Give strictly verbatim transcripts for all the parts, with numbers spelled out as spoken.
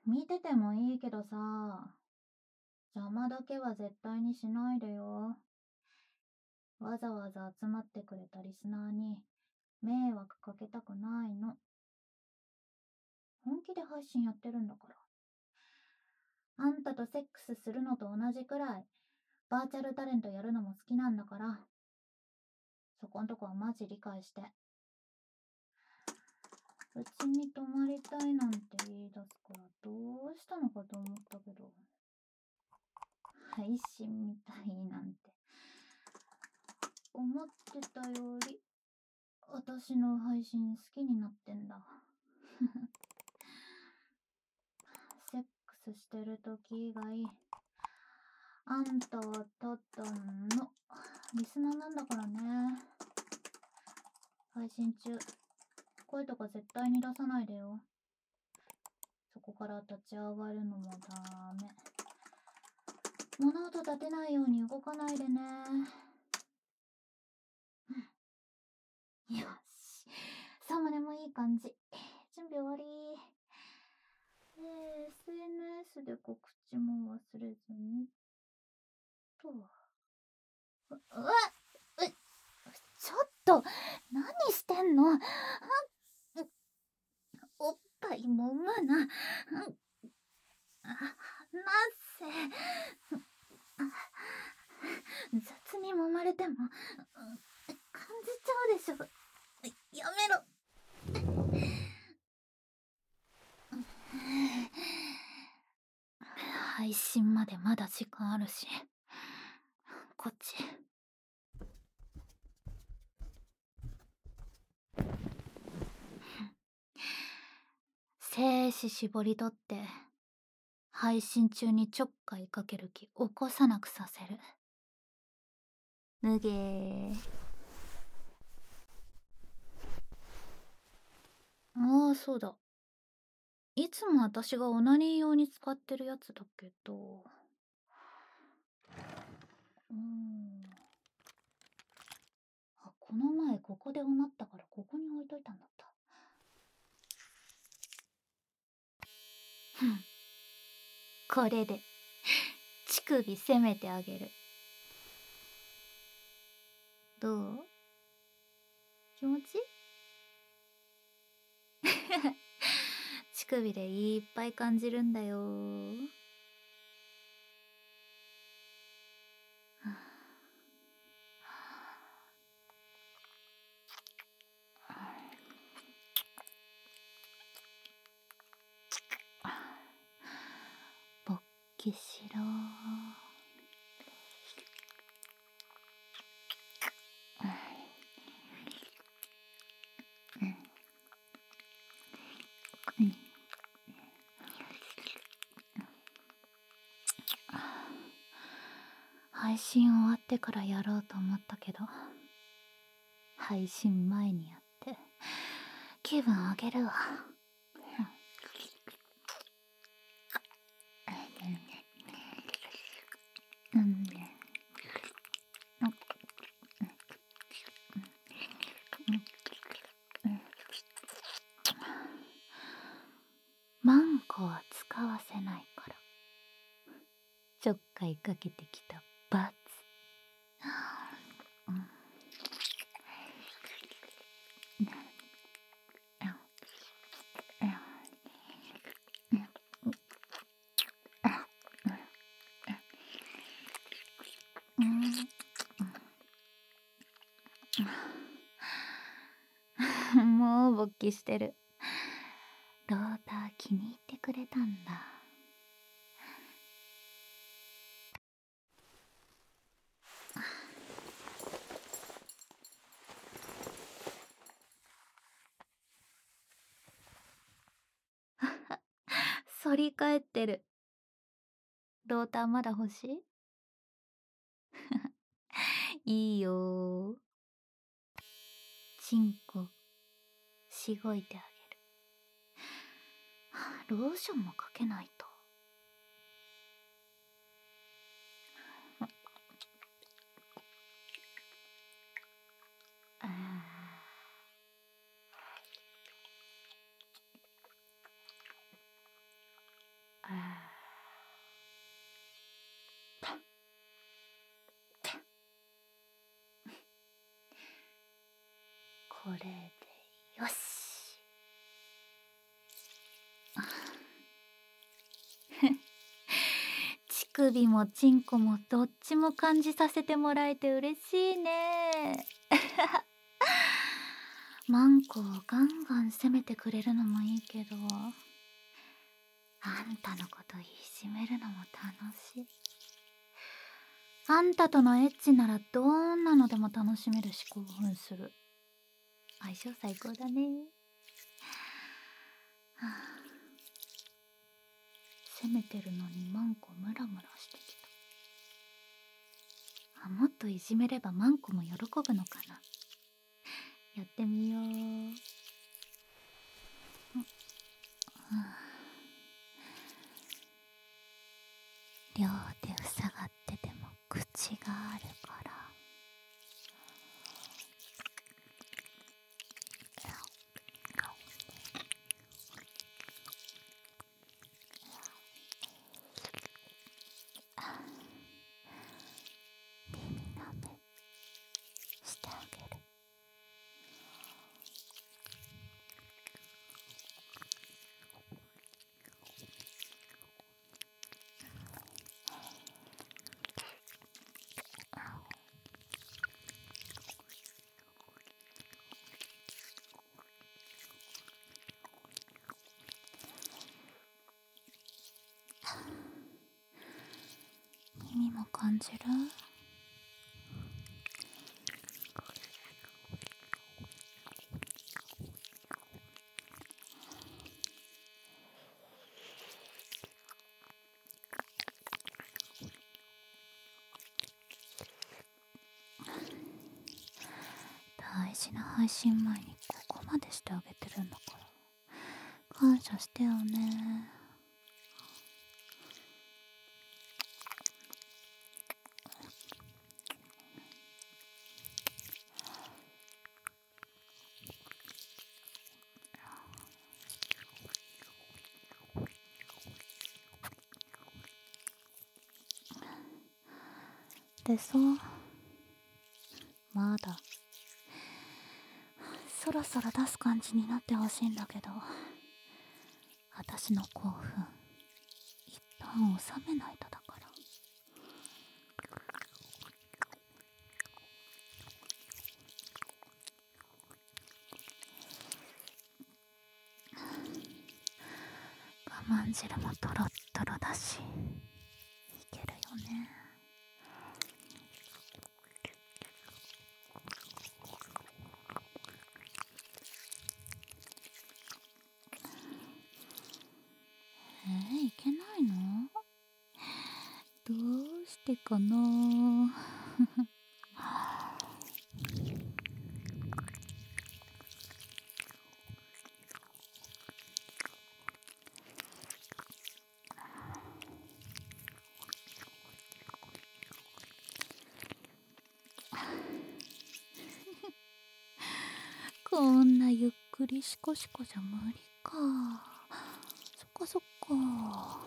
見ててもいいけどさ、邪魔だけは絶対にしないでよ。わざわざ集まってくれたリスナーに迷惑かけたくないの。本気で配信やってるんだから。あんたとセックスするのと同じくらい、バーチャルタレントやるのも好きなんだから、そこんとこはマジ理解して。うちに泊まりたいなんて言い出すからどうしたのかと思ったけど、配信みたいなんて。思ってたより、私の配信好きになってんだ。セックスしてる時以外、あんたはただのリスナーなんだからね。配信中、声とか絶対に出さないでよ。そこから立ち上がるのもダメ。物音立てないように動かないでね。よし。サムネもいい感じ。準備終わり。で、エスエヌエス で告知も忘れずに。と。う、うわっ、う、ちょっと、何してんの？おっぱい揉むな。あ、離せ。雑に揉まれても、感じちゃうでしょ。やめろ。配信までまだ時間あるし、こっち。精子絞り取って配信中にちょっかいかける気起こさなくさせる。脱げー。ああ、そうだ。いつも私がオナニー用に使ってるやつだけど。うーん。あ、この前ここでおなったからここに置いといたんだった。ふん。これで乳首攻めてあげる。どう？気持ちいい？乳首でいっぱい感じるんだよ。勃起しろ。配信終わってからやろうと思ったけど、配信前にやって気分上げるわ。うんね。マンコは使わせないから。ちょっかいかけてきた罰。もう勃起してる。ローター気に入ってくれたんだ。反り返ってる。ローターまだ欲しい？いいよー。チンコしごいてあげる。ローションもかけないと。あこれでよし。乳首もチンコもどっちも感じさせてもらえて嬉しいね。マンコをガンガン攻めてくれるのもいいけど、あんたのこといじめるのも楽しい。あんたとのエッチならどんなのでも楽しめるし興奮する。相性最高だね。はあ、攻めてるのにマンコムラムラしてきた。あ、もっといじめればマンコも喜ぶのかな。やってみよう。両手塞がってても口があるから。耳なめしてあげる。耳も感じる？大事な配信前にここまでしてあげてるんだから感謝してよね。でさ、まだそろそろ出す感じになってほしいんだけど、私の興奮一旦収めないとだから。我慢汁もトロットロだしいけるよね。えー、いけないの？どうしてかな。こんなゆっくりシコシコじゃ無理か。そっかそっか。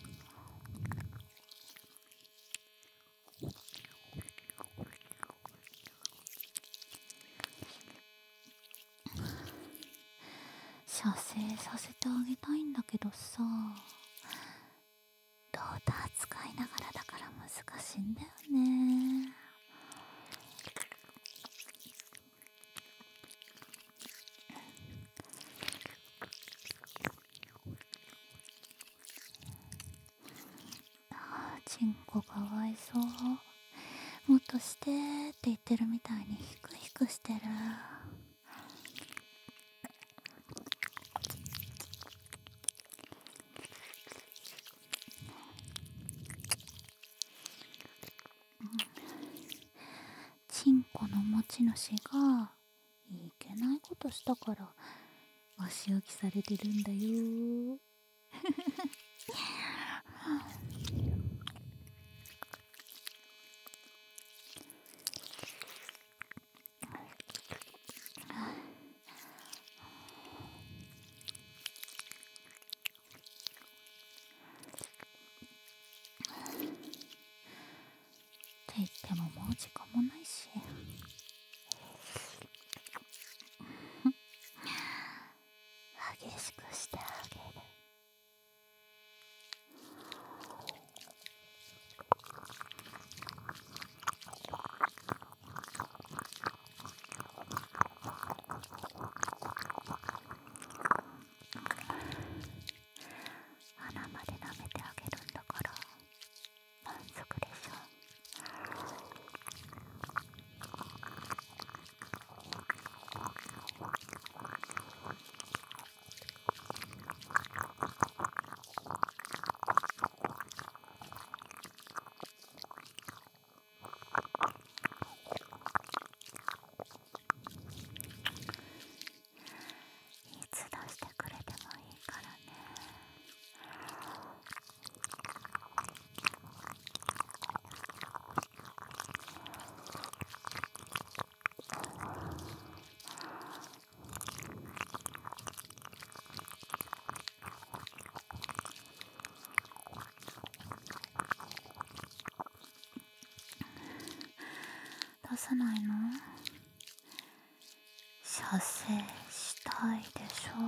射精させてあげたいんだけどさ、ローター使いながらだから難しいんだよね。あー、チンコかわいそう。もっとしてーって言ってるみたいにヒクヒクしてる。チンコの持ち主がいけないことしたからお仕置きされてるんだよ。って言ってももう時間もないし。 出さないの？射精したいでしょ？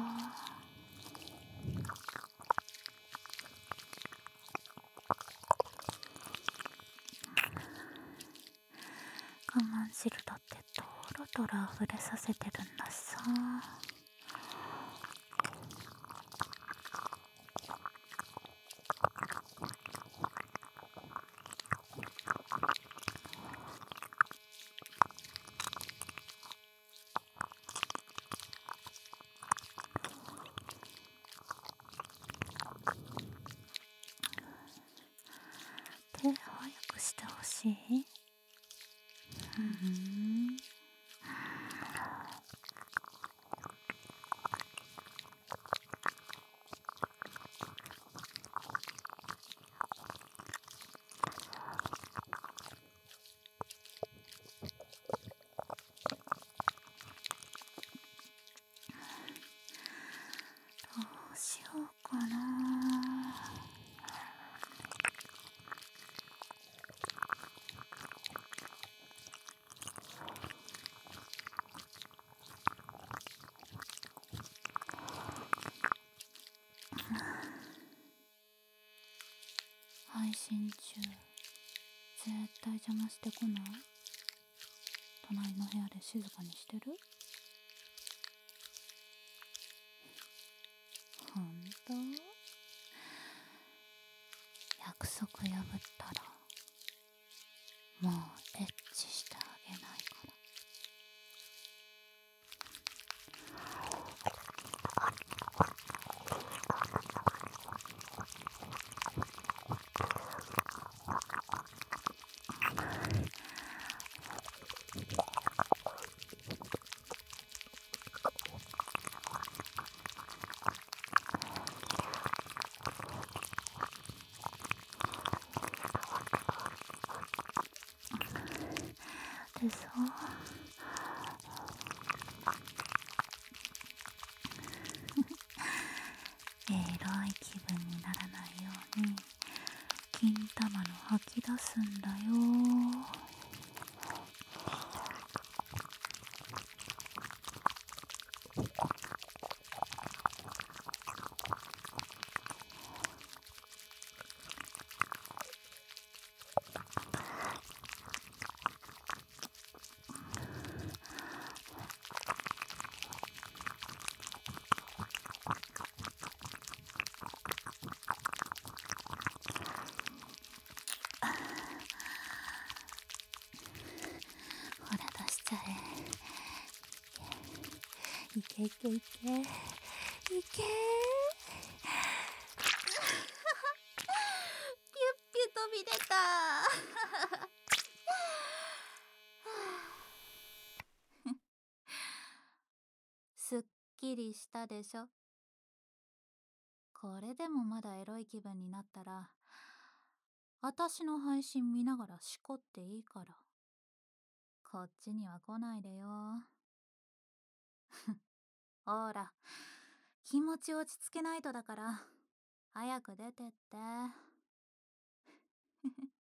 我慢汁だってとろとろ溢れさせてるんだしさ。手早くしてほしい？ふん。どうしようかな。配信中絶対邪魔してこない？隣の部屋で静かにしてる？ほんと？約束破ったらもうエッチしてあげないから。でさ、えらい気分にならないように金玉の吐き出すんだよ。ほら出しちゃえ。いけいけいけいけ。いけー。ピュッピュ飛び出た。すっきりしたでしょ？これでもまだエロい気分になったら、あたしの配信見ながらしこっていいから。こっちには来ないでよ。ほら、気持ち落ち着けないとだから、早く出てって。